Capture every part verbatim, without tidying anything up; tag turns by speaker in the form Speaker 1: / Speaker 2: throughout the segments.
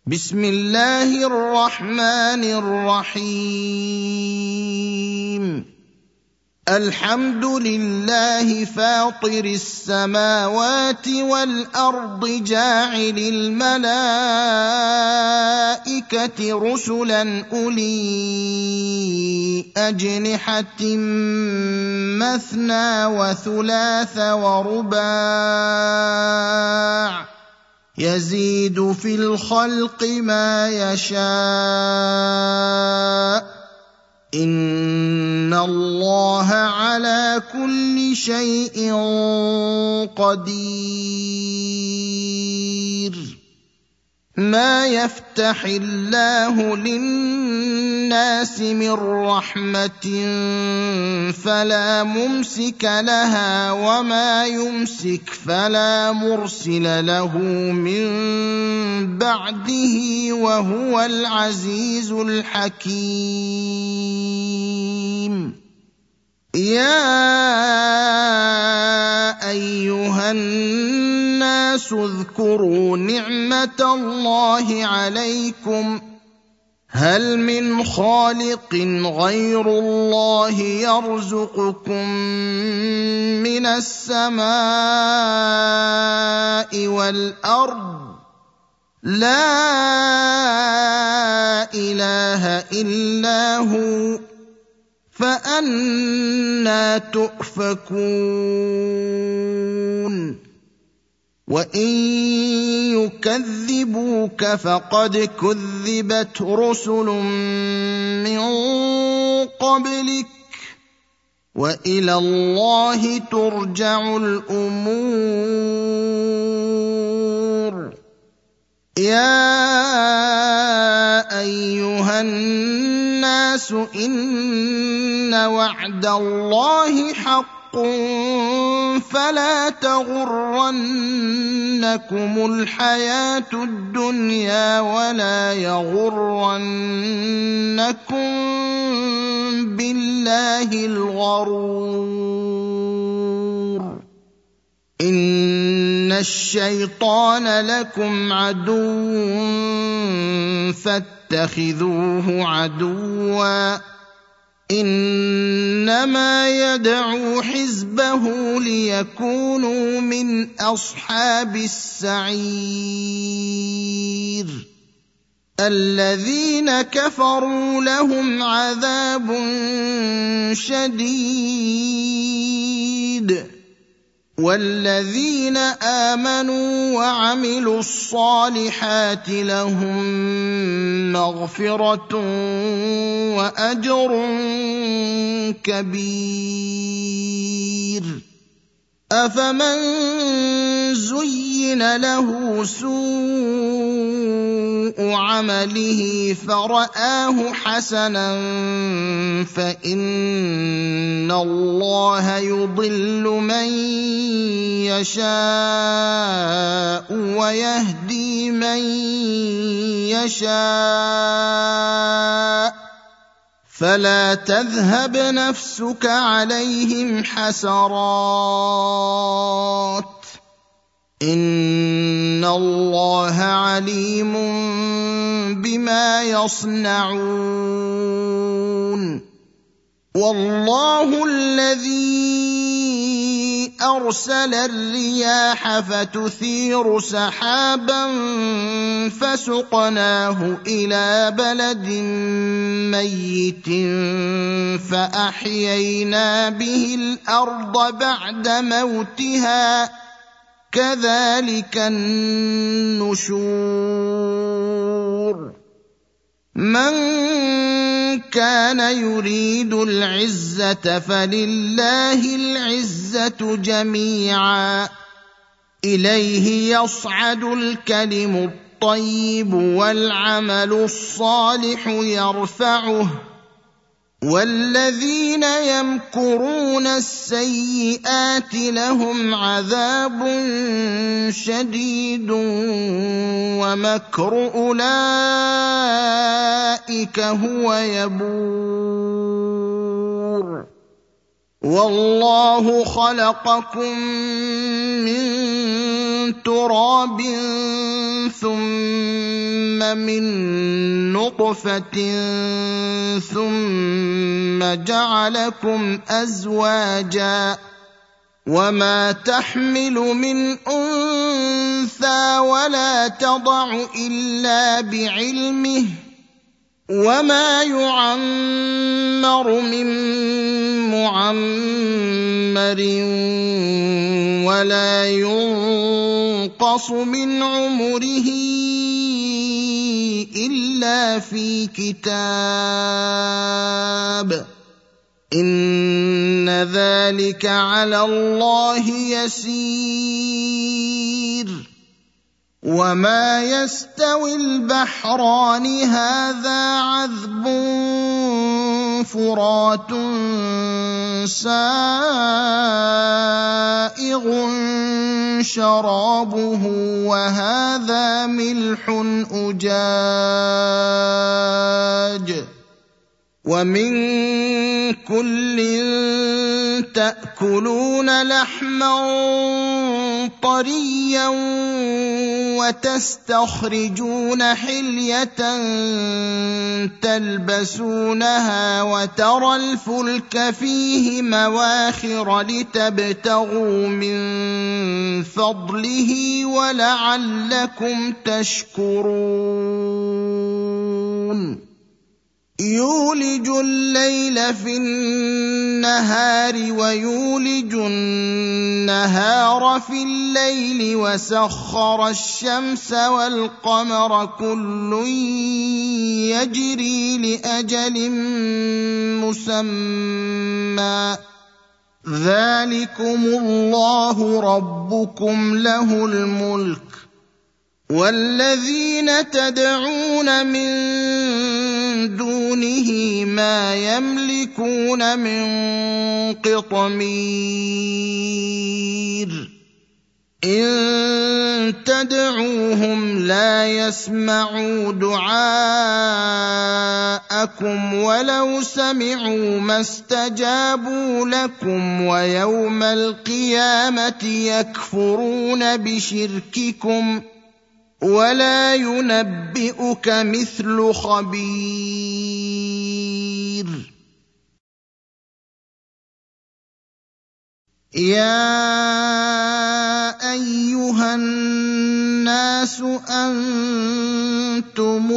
Speaker 1: بسم الله الرحمن الرحيم الحمد لله فاطر السماوات والأرض جاعل الملائكة رسلا أولي أجنحة مثنى وثلاث ورباع يزيد في الخلق ما يشاء إن الله على كل شيء قدير ما يفتح الله للناس من رحمة فلا ممسك لها وما يمسك فلا مرسل له من بعده وهو العزيز الحكيم يا أيها الناس اذكروا نعمة الله عليكم هل من خالق غير الله يرزقكم من السماء والأرض لا إله إلا هو فأنى تؤفكون وإن يكذبوك فقد كذبت رسل من قبلك وإلى الله ترجع الأمور يا أيها الناس إن وعد الله حق فلا تغرنكم الحياة الدنيا ولا يغرنكم بالله الغرور إن الشيطان لكم عدو فاتخذوه عدوا إنما يدعو حزبه ليكونوا من أصحاب السعير الذين كفروا لهم عذاب شديد والذين آمنوا وعملوا الصالحات لهم مغفرة وأجر كبير أفمن زين له سوء عمله فرآه حسنا فإن الله يضل من يشاء ويهدي من يشاء فلا تذهب نفسك عليهم حسرات إن الله عليم بما يصنعون والله الذي أرسل الرياح فتثير سحابا فسقناه إلى بلد ميت فأحيينا به الأرض بعد موتها كذلك النشور من كان يريد العزة فلله العزة جميعا إليه يصعد الكلم الطيب والعمل الصالح يرفعه والذين يمكرون السيئات لهم عذاب شديد ومكر أولئك هو يبور والله خلقكم من تراب ثم من نطفة ثم جعلكم أزواجا وما تحمل من أنثى ولا تضع إلا بعلمه وما يعمر من معمر ولا ينقص من عمره إلا في كتاب إن ذلك على الله يسير وما يستوي البحران هذا عذب فرات سائغ شرابه وهذا ملح أجاج ومن كل تأكلون لحما طريا وتستخرجون حلية تلبسونها وترى الفلك فيه مواخر لتبتغوا من فضله ولعلكم تشكرون يولج الليل في النهار ويولج النهار في الليل وسخر الشمس والقمر كل يجري لأجل مسمى ذلكم الله ربكم له الملك والذين تدعون من دونه ما يملكون من قطمير إن تدعوهم لا يسمعوا دعاءكم ولو سمعوا ما استجابوا لكم ويوم القيامة يكفرون بشرككم ولا ينبئك مثل خبير يا أيها الناس أنتم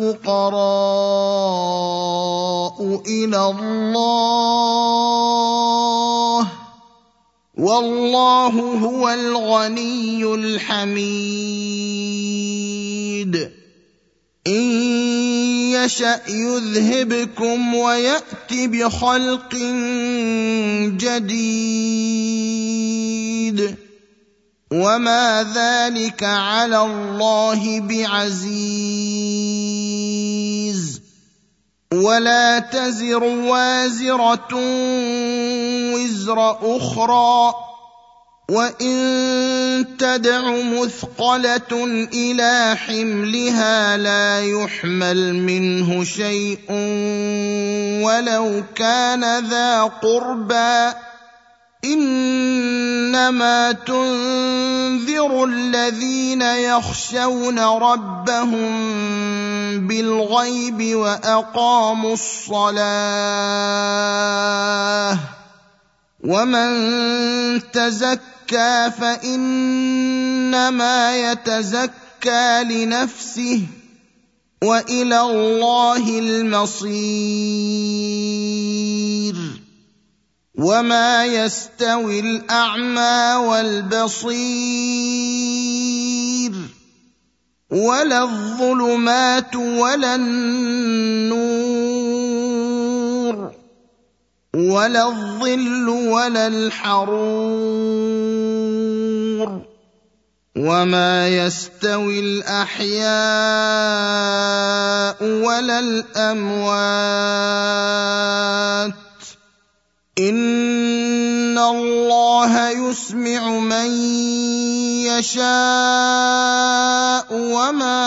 Speaker 1: الفقراء إلى الله والله هو الغني الحميد إن يشأ يذهبكم ويأت بخلق جديد وما ذلك على الله بعزيز ولا تزر وازرة وزر أخرى وإن تدع مثقلة إلى حملها لا يحمل منه شيء ولو كان ذا قربى إنما تنذر الذين يخشون ربهم بالغيب وأقاموا الصلاة ومن تزكى فإنما يتزكى لنفسه وإلى الله المصير وما يستوي الأعمى والبصير ولا الظلمات ولا النور ولا الظل ولا الحرور وما يستوي الأحياء ولا الأموات إن الله يسمع من يشاء وما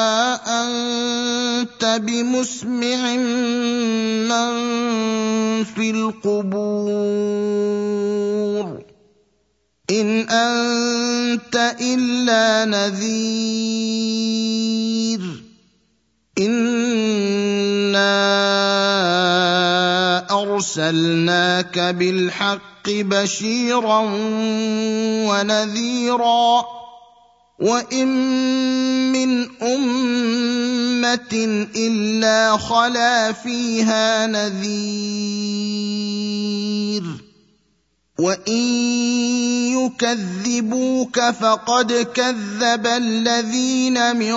Speaker 1: أنت بمسمع من في القبور إن أنت إلا نذير إنا أرسلناك بالحق بشيرا ونذيرا وإن من أمة إلا خلا فيها نذير وإن يكذبوك فقد كذب الذين من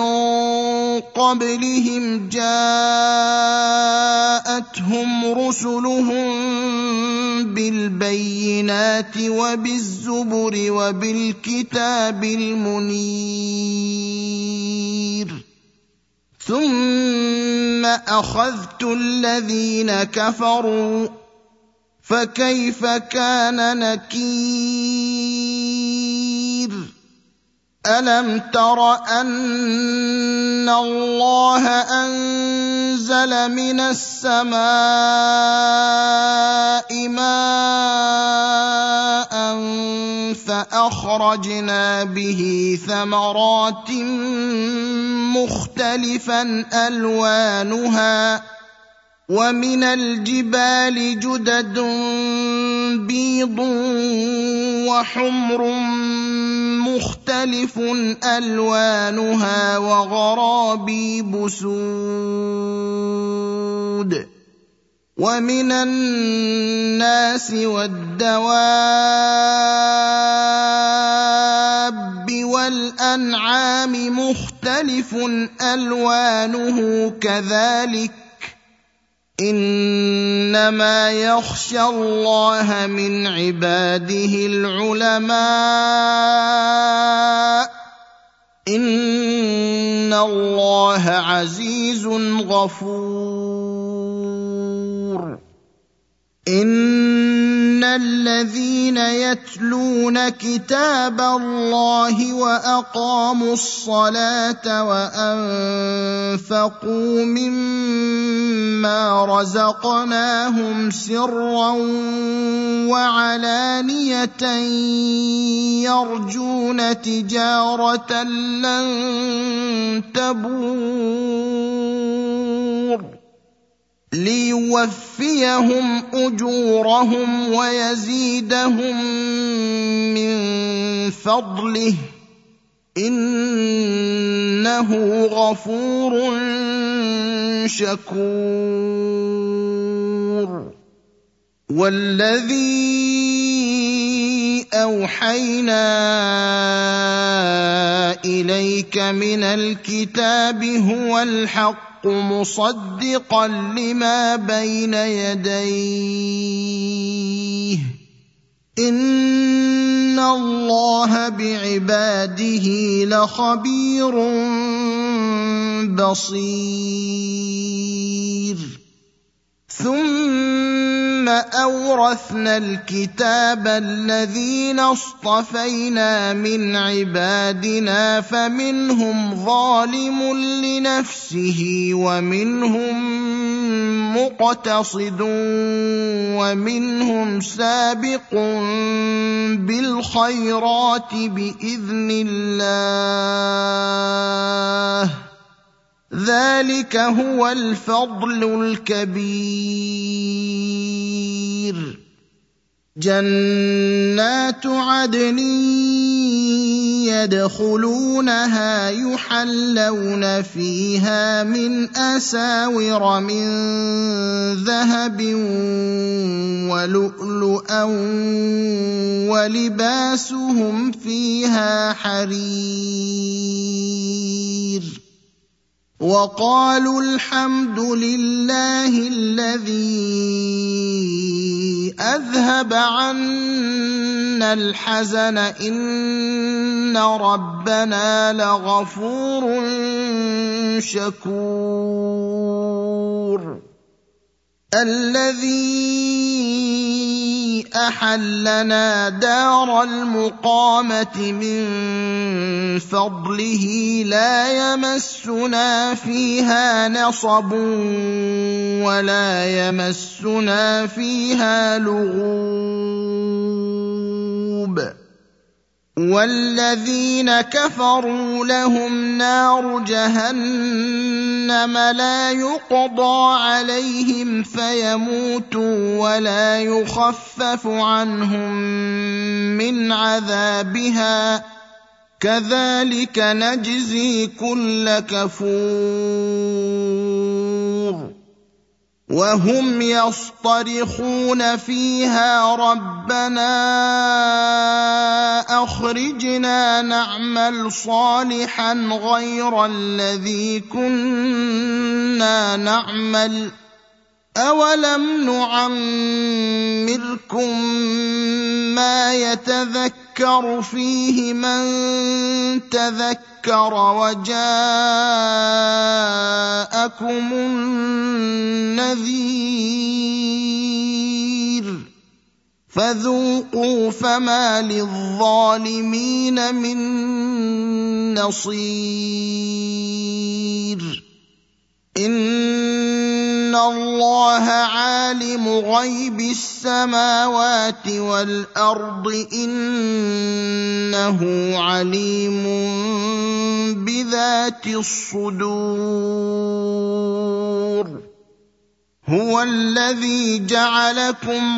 Speaker 1: قبلهم جاءتهم رسلهم بالبينات وبالزبر وبالكتاب المنير ثم أخذت الذين كفروا فكيف كان نكير ألم تر أن الله أنزل من السماء ماء فأخرجنا به ثمرات مختلفا ألوانها ومن الجبال جدد بيض وحمر مختلف ألوانها وغرابيب سود ومن الناس والدواب والأنعام مختلف ألوانه كذلك إنما يخشى الله من عباده العلماء إن الله عزيز غفور إن الذين يتلون كتاب الله وأقاموا الصلاة وأنفقوا مما رزقناهم سرا وعلانية يرجون تجارة لن تبور ليوفيهم أجورهم ويزيدهم من فضله إنه غفور شكور والذي أوحينا إليك من الكتاب هو الحق مصدقا لما بين يديه إن الله بعباده لخبير بصير ثم أورثنا الكتاب الذين اصطفينا من عبادنا فمنهم ظالم لنفسه ومنهم مقتصد ومنهم سابق بالخيرات بإذن الله ذلك هو الفضل الكبير جنات عدن يدخلونها يحلون فيها من أساور من ذهب ولؤلؤا ولباسهم فيها حرير وقالوا الحمد لله الذي أذهب عنا الحزن إن ربنا لغفور شكور الذي أحلنا دار المقامة من فضله لا يمسنا فيها نصب ولا يمسنا فيها لغوب والذين كفروا لهم نار جهنم لا يقضى عليهم فيموتوا ولا يخفف عنهم من عذابها كذلك نجزي كل كفور وهم يصطرخون فيها ربنا أخرجنا نعمل صالحا غير الذي كنا نعمل أولم نعمركم ما يتذكر فيه من تذكر وجاءكم النذير فذوقوا فما للظالمين من نصير إن الله عالم غيب السماوات والأرض إنه عليم بذات الصدور هو الذي جعلكم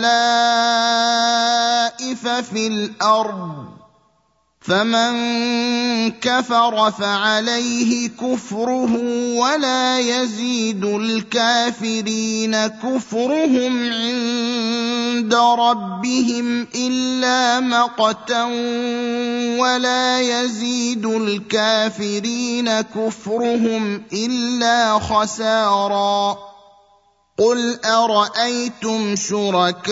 Speaker 1: خلائف في الأرض فمن كفر فعليه كفره ولا يزيد الكافرين كفرهم عند ربهم إلا مقتا ولا يزيد الكافرين كفرهم إلا خسارا قل أرأيتم شركاءكم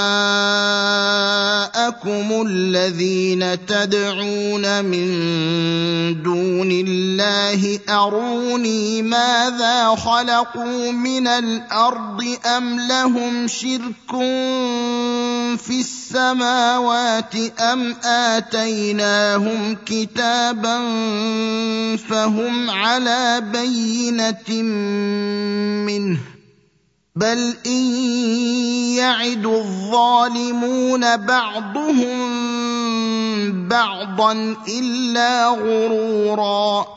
Speaker 1: الذين تدعون من دون الله أروني ماذا خلقوا من الأرض أم لهم شرك في السماوات أم آتيناهم كتابا فهم على بينة منه بل إن يعد الظالمون بعضهم بعضا إلا غرورا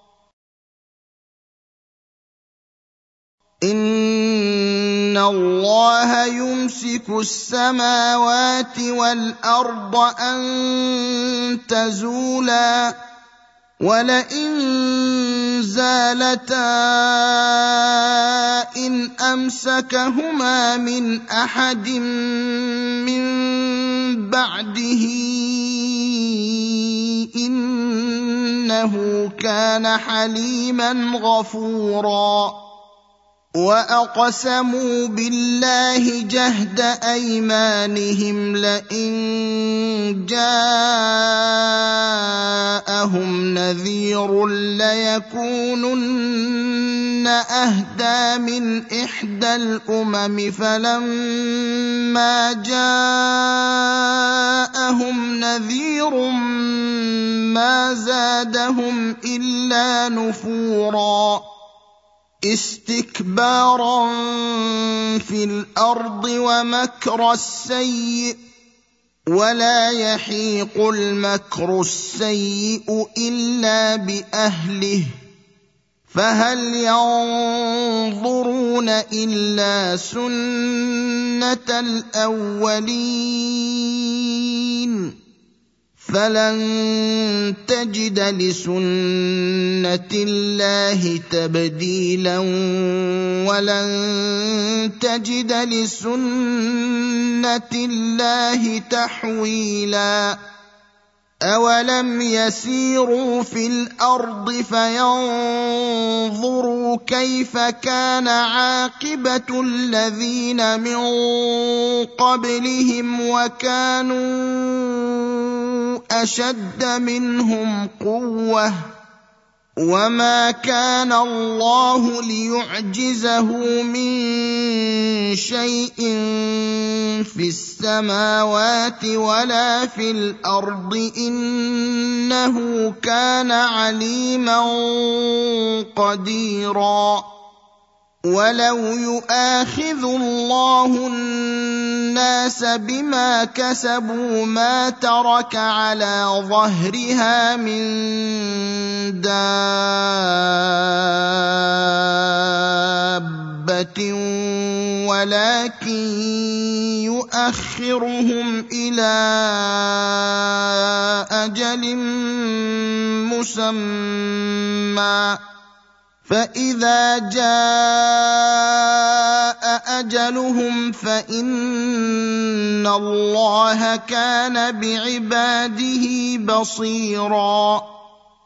Speaker 1: إن الله يمسك السماوات والأرض أن تزولا ولئن زالتا إن أمسكهما من أحد من بعده إنه كان حليما غفورا وأقسموا بالله جهد أيمانهم لئن جاءهم نذير ليكونن أهدى من إحدى الأمم فلما جاءهم نذير ما زادهم إلا نفورا استكبارا في الأرض ومكر السيء ولا يحيق المكر السيء إلا بأهله فهل ينظرون إلا سنة الأولين فلن تجد لسنة الله تبديلا ولن تجد لسنة الله تحويلا أولم يسيروا في الأرض فينظروا كيف كان عاقبة الذين من قبلهم وكانوا أشد منهم قوة وما كان الله ليعجزه من شيء في السماوات ولا في الارض انه كان عليما قديرا ولو يؤاخذ الله الناس بما كسبوا ما ترك على ظهرها من دابة ولكن يؤخرهم إلى أجل مسمى فإذا جاء أجلهم فإن الله كان بعباده بصيراً